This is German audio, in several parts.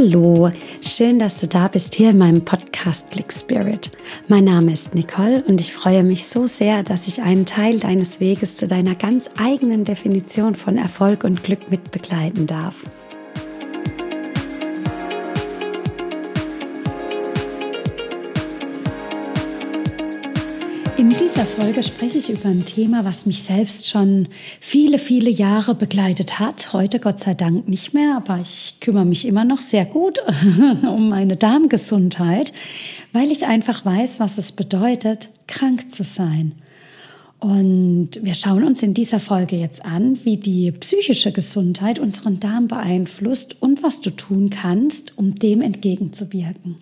Hallo, schön, dass du da bist hier in meinem Podcast Click Spirit. Mein Name ist Nicole und ich freue mich so sehr, dass ich einen Teil deines Weges zu deiner ganz eigenen Definition von Erfolg und Glück mit begleiten darf. In dieser Folge spreche ich über ein Thema, was mich selbst schon viele, viele Jahre begleitet hat. Heute Gott sei Dank nicht mehr, aber ich kümmere mich immer noch sehr gut um meine Darmgesundheit, weil ich einfach weiß, was es bedeutet, krank zu sein. Und wir schauen uns in dieser Folge jetzt an, wie die psychische Gesundheit unseren Darm beeinflusst und was du tun kannst, um dem entgegenzuwirken.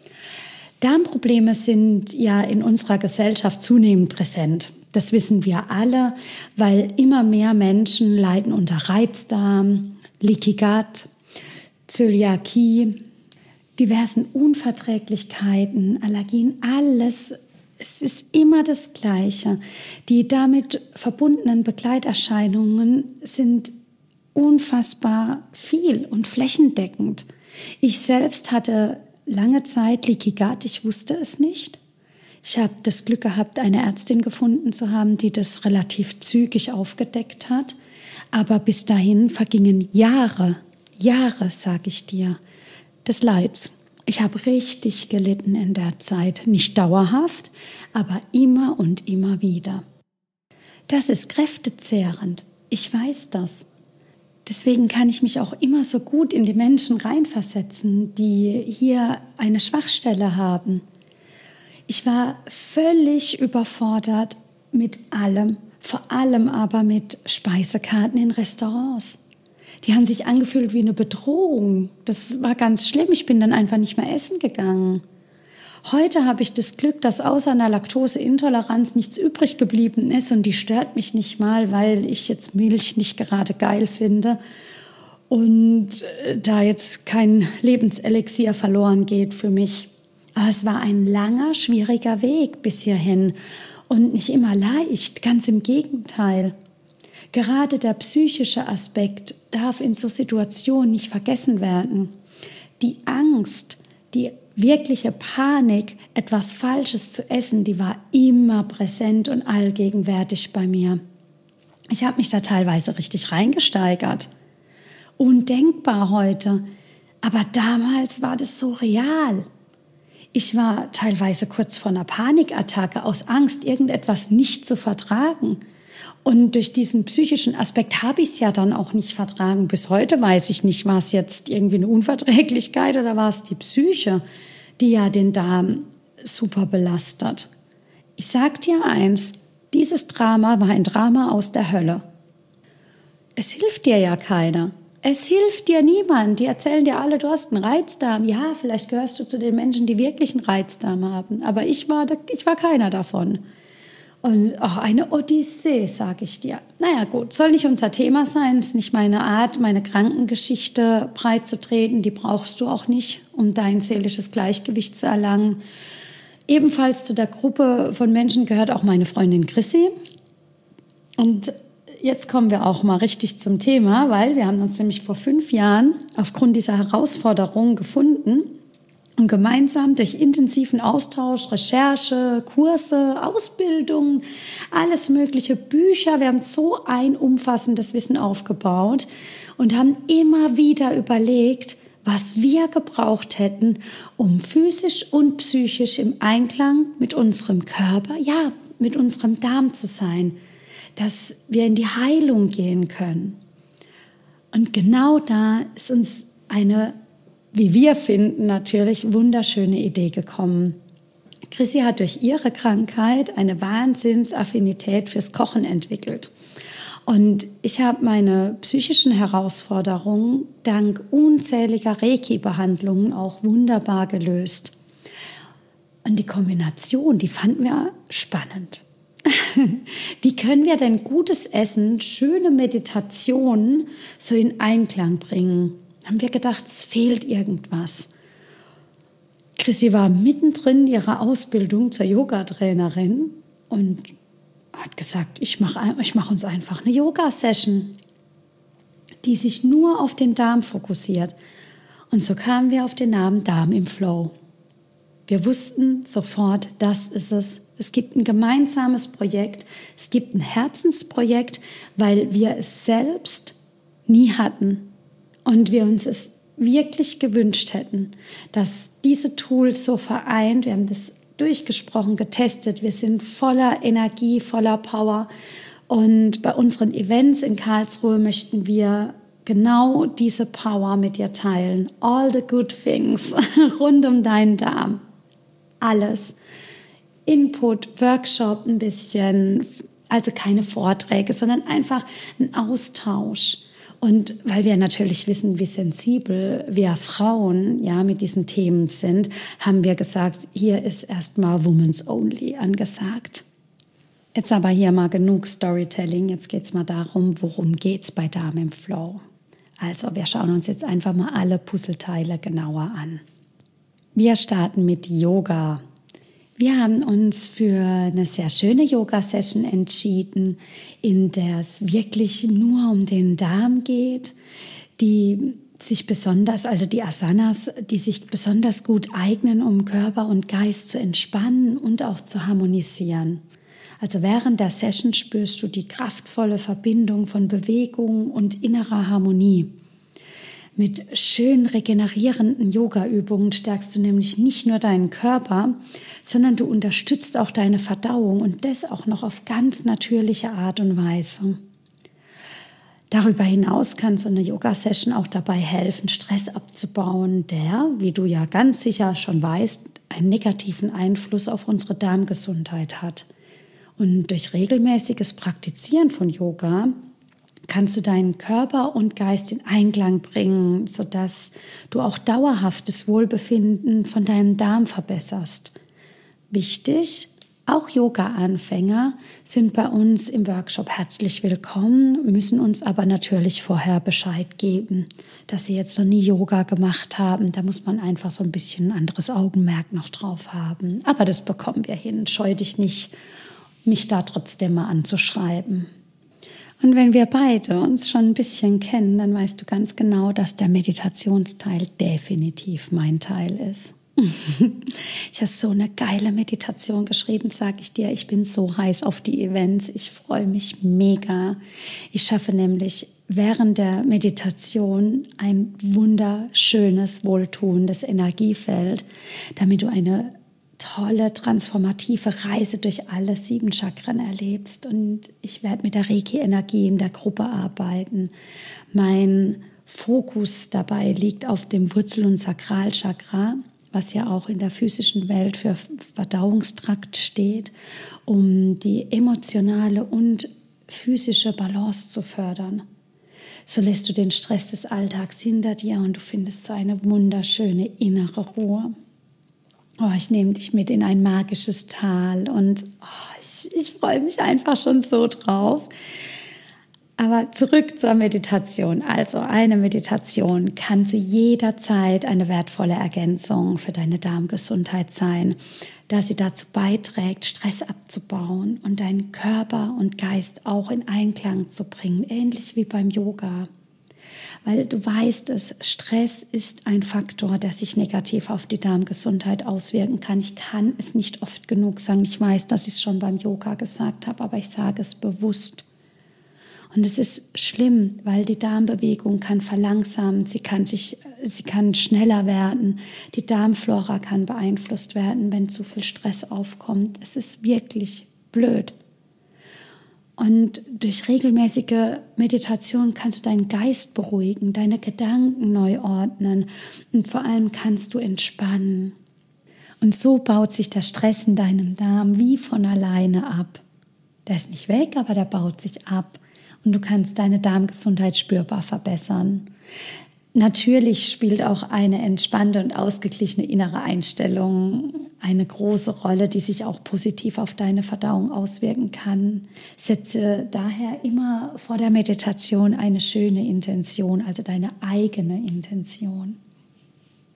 Darmprobleme sind ja in unserer Gesellschaft zunehmend präsent. Das wissen wir alle, weil immer mehr Menschen leiden unter Reizdarm, Leaky Gut, Zöliakie, diversen Unverträglichkeiten, Allergien, alles. Es ist immer das Gleiche. Die damit verbundenen Begleiterscheinungen sind unfassbar viel und flächendeckend. Ich selbst hatte lange Zeit Leaky Gut, ich wusste es nicht. Ich habe das Glück gehabt, eine Ärztin gefunden zu haben, die das relativ zügig aufgedeckt hat. Aber bis dahin vergingen Jahre, sage ich dir, des Leids. Ich habe richtig gelitten in der Zeit, nicht dauerhaft, aber immer und immer wieder. Das ist kräftezehrend, ich weiß das. Deswegen kann ich mich auch immer so gut in die Menschen reinversetzen, die hier eine Schwachstelle haben. Ich war völlig überfordert mit allem, vor allem aber mit Speisekarten in Restaurants. Die haben sich angefühlt wie eine Bedrohung. Das war ganz schlimm. Ich bin dann einfach nicht mehr essen gegangen. Heute habe ich das Glück, dass außer einer Laktoseintoleranz nichts übrig geblieben ist und die stört mich nicht mal, weil ich jetzt Milch nicht gerade geil finde und da jetzt kein Lebenselixier verloren geht für mich. Aber es war ein langer, schwieriger Weg bis hierhin und nicht immer leicht, ganz im Gegenteil. Gerade der psychische Aspekt darf in so Situationen nicht vergessen werden. Die Angst, die wirkliche Panik, etwas Falsches zu essen, die war immer präsent und allgegenwärtig bei mir. Ich habe mich da teilweise richtig reingesteigert. Undenkbar heute. Aber damals war das so real. Ich war teilweise kurz vor einer Panikattacke aus Angst, irgendetwas nicht zu vertragen. Und durch diesen psychischen Aspekt habe ich es ja dann auch nicht vertragen. Bis heute weiß ich nicht, war es jetzt irgendwie eine Unverträglichkeit oder war es die Psyche, die ja den Darm super belastet. Ich sag dir eins, dieses Drama war ein Drama aus der Hölle. Es hilft dir ja keiner. Es hilft dir niemand. Die erzählen dir alle, du hast einen Reizdarm. Ja, vielleicht gehörst du zu den Menschen, die wirklich einen Reizdarm haben. Aber ich war keiner davon. Und auch eine Odyssee, sage ich dir. Naja gut, soll nicht unser Thema sein, ist nicht meine Art, meine Krankengeschichte breit zu treten. Die brauchst du auch nicht, um dein seelisches Gleichgewicht zu erlangen. Ebenfalls zu der Gruppe von Menschen gehört auch meine Freundin Chrissy. Und jetzt kommen wir auch mal richtig zum Thema, weil wir haben uns nämlich vor 5 Jahren aufgrund dieser Herausforderungen gefunden und gemeinsam durch intensiven Austausch, Recherche, Kurse, Ausbildung, alles mögliche, Bücher. Wir haben so ein umfassendes Wissen aufgebaut und haben immer wieder überlegt, was wir gebraucht hätten, um physisch und psychisch im Einklang mit unserem Körper, ja, mit unserem Darm zu sein, dass wir in die Heilung gehen können. Und genau da ist uns eine, wie wir finden, natürlich wunderschöne Idee gekommen. Chrissy hat durch ihre Krankheit eine Wahnsinnsaffinität fürs Kochen entwickelt. Und ich habe meine psychischen Herausforderungen dank unzähliger Reiki-Behandlungen auch wunderbar gelöst. Und die Kombination, die fanden wir spannend. Wie können wir denn gutes Essen, schöne Meditationen so in Einklang bringen? Haben wir gedacht, es fehlt irgendwas. Chrissy war mittendrin in ihrer Ausbildung zur Yoga-Trainerin und hat gesagt, ich mach uns einfach eine Yoga-Session, die sich nur auf den Darm fokussiert. Und so kamen wir auf den Namen Darm im Flow. Wir wussten sofort, das ist es. Es gibt ein gemeinsames Projekt, es gibt ein Herzensprojekt, weil wir es selbst nie hatten und wir uns es wirklich gewünscht hätten, dass diese Tools so vereint. Wir haben das durchgesprochen, getestet, wir sind voller Energie, voller Power und bei unseren Events in Karlsruhe möchten wir genau diese Power mit dir teilen. All the good things rund um deinen Darm. Alles. Input, Workshop ein bisschen, also keine Vorträge, sondern einfach ein Austausch. Und weil wir natürlich wissen, wie sensibel wir Frauen ja mit diesen Themen sind, haben wir gesagt, hier ist erstmal Women's Only angesagt. Jetzt aber hier mal genug Storytelling, jetzt geht es mal darum, worum geht es bei Darm im Flow. Also wir schauen uns jetzt einfach mal alle Puzzleteile genauer an. Wir starten mit Yoga. Wir haben uns für eine sehr schöne Yoga-Session entschieden, in der es wirklich nur um den Darm geht, die sich besonders, also die Asanas, die sich besonders gut eignen, um Körper und Geist zu entspannen und auch zu harmonisieren. Also während der Session spürst du die kraftvolle Verbindung von Bewegung und innerer Harmonie. Mit schön regenerierenden Yoga-Übungen stärkst du nämlich nicht nur deinen Körper, sondern du unterstützt auch deine Verdauung und das auch noch auf ganz natürliche Art und Weise. Darüber hinaus kann so eine Yoga-Session auch dabei helfen, Stress abzubauen, der, wie du ja ganz sicher schon weißt, einen negativen Einfluss auf unsere Darmgesundheit hat. Und durch regelmäßiges Praktizieren von Yoga kannst du deinen Körper und Geist in Einklang bringen, sodass du auch dauerhaftes Wohlbefinden von deinem Darm verbesserst. Wichtig, auch Yoga-Anfänger sind bei uns im Workshop herzlich willkommen, müssen uns aber natürlich vorher Bescheid geben, dass sie jetzt noch nie Yoga gemacht haben. Da muss man einfach so ein bisschen ein anderes Augenmerk noch drauf haben. Aber das bekommen wir hin. Scheu dich nicht, mich da trotzdem mal anzuschreiben. Und wenn wir beide uns schon ein bisschen kennen, dann weißt du ganz genau, dass der Meditationsteil definitiv mein Teil ist. Ich habe so eine geile Meditation geschrieben, sage ich dir. Ich bin so heiß auf die Events. Ich freue mich mega. Ich schaffe nämlich während der Meditation ein wunderschönes, wohltuendes Energiefeld, damit du eine tolle, transformative Reise durch alle 7 Chakren erlebst. Und ich werde mit der Reiki-Energie in der Gruppe arbeiten. Mein Fokus dabei liegt auf dem Wurzel- und Sakralchakra, was ja auch in der physischen Welt für Verdauungstrakt steht, um die emotionale und physische Balance zu fördern. So lässt du den Stress des Alltags hinter dir und du findest so eine wunderschöne innere Ruhe. Oh, ich nehme dich mit in ein magisches Tal und ich freue mich einfach schon so drauf. Aber zurück zur Meditation. Also eine Meditation kann zu jeder Zeit eine wertvolle Ergänzung für deine Darmgesundheit sein, da sie dazu beiträgt, Stress abzubauen und deinen Körper und Geist auch in Einklang zu bringen, ähnlich wie beim Yoga. Weil du weißt es, Stress ist ein Faktor, der sich negativ auf die Darmgesundheit auswirken kann. Ich kann es nicht oft genug sagen. Ich weiß, dass ich es schon beim Yoga gesagt habe, aber ich sage es bewusst. Und es ist schlimm, weil die Darmbewegung kann verlangsamen, sie kann schneller werden, die Darmflora kann beeinflusst werden, wenn zu viel Stress aufkommt. Es ist wirklich blöd. Und durch regelmäßige Meditation kannst du deinen Geist beruhigen, deine Gedanken neu ordnen und vor allem kannst du entspannen. Und so baut sich der Stress in deinem Darm wie von alleine ab. Der ist nicht weg, aber der baut sich ab und du kannst deine Darmgesundheit spürbar verbessern. Natürlich spielt auch eine entspannte und ausgeglichene innere Einstellung eine große Rolle, die sich auch positiv auf deine Verdauung auswirken kann. Setze daher immer vor der Meditation eine schöne Intention, also deine eigene Intention.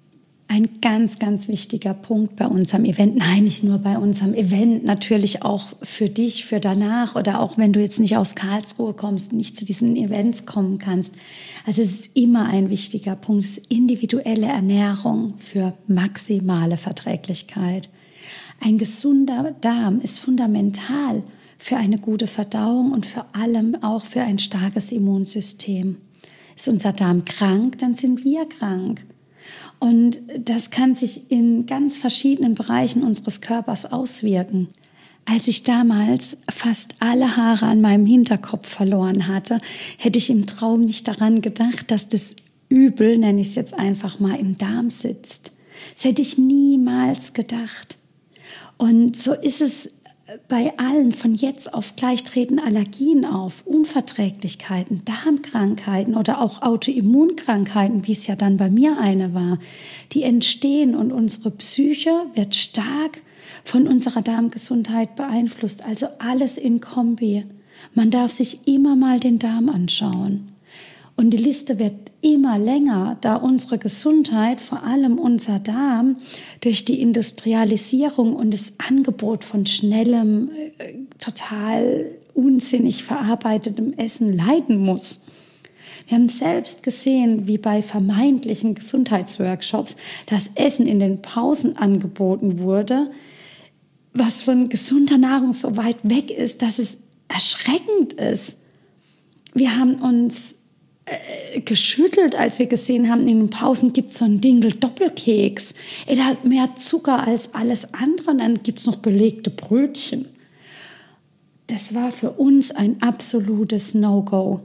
Ein ganz, ganz wichtiger Punkt bei unserem Event, nein, nicht nur bei unserem Event, natürlich auch für dich, für danach oder auch wenn du jetzt nicht aus Karlsruhe kommst und nicht zu diesen Events kommen kannst. Also es ist immer ein wichtiger Punkt, es ist individuelle Ernährung für maximale Verträglichkeit. Ein gesunder Darm ist fundamental für eine gute Verdauung und vor allem auch für ein starkes Immunsystem. Ist unser Darm krank, dann sind wir krank. Und das kann sich in ganz verschiedenen Bereichen unseres Körpers auswirken. Als ich damals fast alle Haare an meinem Hinterkopf verloren hatte, hätte ich im Traum nicht daran gedacht, dass das Übel, nenne ich es jetzt einfach mal, im Darm sitzt. Das hätte ich niemals gedacht. Und so ist es bei allen. Von jetzt auf gleich treten Allergien auf, Unverträglichkeiten, Darmkrankheiten oder auch Autoimmunkrankheiten, wie es ja dann bei mir eine war, die entstehen und unsere Psyche wird stark von unserer Darmgesundheit beeinflusst. Also alles in Kombi. Man darf sich immer mal den Darm anschauen. Und die Liste wird immer länger, da unsere Gesundheit, vor allem unser Darm, durch die Industrialisierung und das Angebot von schnellem, total unsinnig verarbeitetem Essen leiden muss. Wir haben selbst gesehen, wie bei vermeintlichen Gesundheitsworkshops das Essen in den Pausen angeboten wurde, was von gesunder Nahrung so weit weg ist, dass es erschreckend ist. Wir haben uns geschüttelt, als wir gesehen haben, in den Pausen gibt es so einen Dinkel-Doppelkeks. Der hat mehr Zucker als alles andere und dann gibt es noch belegte Brötchen. Das war für uns ein absolutes No-Go.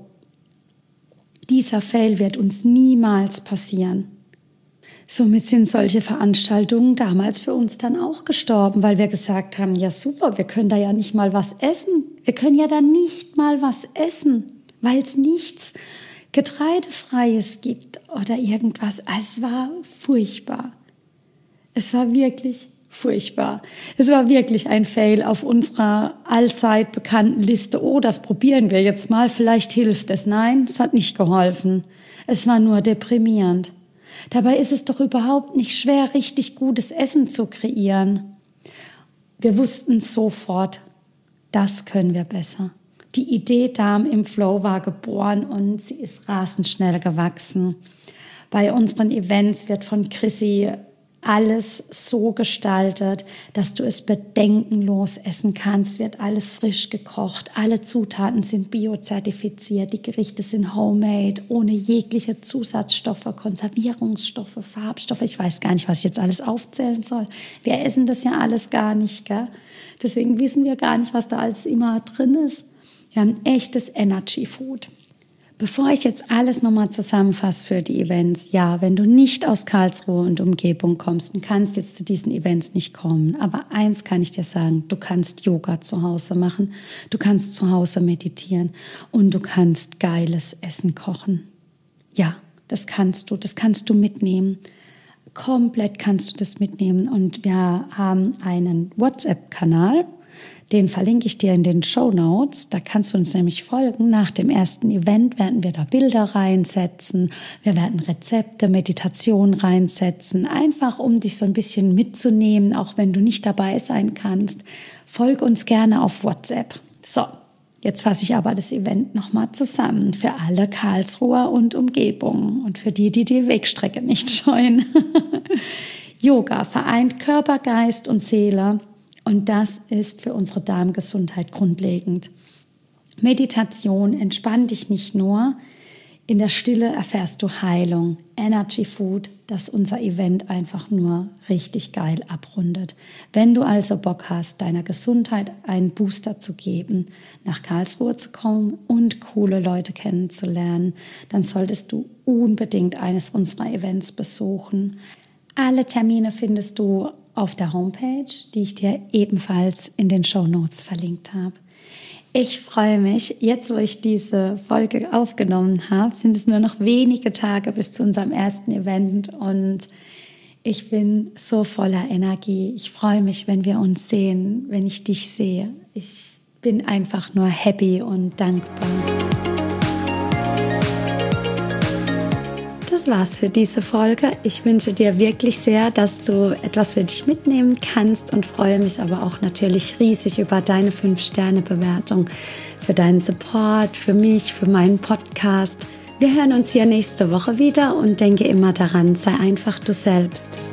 Dieser Fail wird uns niemals passieren. Somit sind solche Veranstaltungen damals für uns dann auch gestorben, weil wir gesagt haben, ja super, wir können da ja nicht mal was essen. Wir können ja da nicht mal was essen, weil es nichts Getreidefreies gibt oder irgendwas. Es war furchtbar. Es war wirklich furchtbar. Es war wirklich ein Fail auf unserer allzeit bekannten Liste. Oh, das probieren wir jetzt mal, vielleicht hilft es. Nein, es hat nicht geholfen. Es war nur deprimierend. Dabei ist es doch überhaupt nicht schwer, richtig gutes Essen zu kreieren. Wir wussten sofort, das können wir besser. Die Idee Darm im Flow war geboren und sie ist rasend schnell gewachsen. Bei unseren Events wird von Chrissy alles so gestaltet, dass du es bedenkenlos essen kannst. Wird alles frisch gekocht, alle Zutaten sind biozertifiziert, die Gerichte sind homemade, ohne jegliche Zusatzstoffe, Konservierungsstoffe, Farbstoffe. Ich weiß gar nicht, was ich jetzt alles aufzählen soll. Wir essen das ja alles gar nicht, gell? Deswegen wissen wir gar nicht, was da alles immer drin ist. Wir haben echtes Energy Food. Bevor ich jetzt alles nochmal zusammenfasse für die Events, ja, wenn du nicht aus Karlsruhe und Umgebung kommst und kannst jetzt zu diesen Events nicht kommen, aber eins kann ich dir sagen, du kannst Yoga zu Hause machen, du kannst zu Hause meditieren und du kannst geiles Essen kochen. Ja, das kannst du mitnehmen. Komplett kannst du das mitnehmen und wir haben einen WhatsApp-Kanal, den verlinke ich dir in den Shownotes. Da kannst du uns nämlich folgen. Nach dem ersten Event werden wir da Bilder reinsetzen. Wir werden Rezepte, Meditation reinsetzen. Einfach, um dich so ein bisschen mitzunehmen, auch wenn du nicht dabei sein kannst. Folg uns gerne auf WhatsApp. So, jetzt fasse ich aber das Event nochmal zusammen. Für alle Karlsruher und Umgebung und für die Wegstrecke nicht scheuen. Yoga vereint Körper, Geist und Seele. Und das ist für unsere Darmgesundheit grundlegend. Meditation, entspann dich nicht nur. In der Stille erfährst du Heilung. Energy Food, das unser Event einfach nur richtig geil abrundet. Wenn du also Bock hast, deiner Gesundheit einen Booster zu geben, nach Karlsruhe zu kommen und coole Leute kennenzulernen, dann solltest du unbedingt eines unserer Events besuchen. Alle Termine findest du auf der Homepage, die ich dir ebenfalls in den Shownotes verlinkt habe. Ich freue mich, jetzt wo ich diese Folge aufgenommen habe, sind es nur noch wenige Tage bis zu unserem ersten Event und ich bin so voller Energie. Ich freue mich, wenn wir uns sehen, wenn ich dich sehe. Ich bin einfach nur happy und dankbar. das war's für diese Folge. Ich wünsche dir wirklich sehr, dass du etwas für dich mitnehmen kannst und freue mich aber auch natürlich riesig über deine 5-Sterne-Bewertung, für deinen Support, für mich, für meinen Podcast. Wir hören uns hier nächste Woche wieder und denke immer daran, sei einfach du selbst.